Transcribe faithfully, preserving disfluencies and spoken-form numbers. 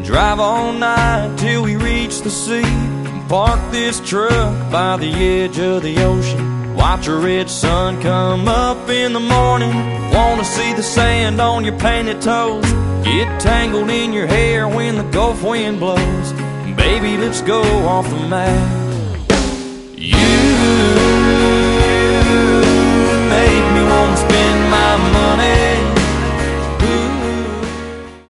Drive all night till we reach the sea. Park this truck by the edge of the ocean. Watch a red sun come up in the morning. Wanna see the sand on your painted toes. Get tangled in your hair when the Gulf wind blows. Baby, let's go off the map.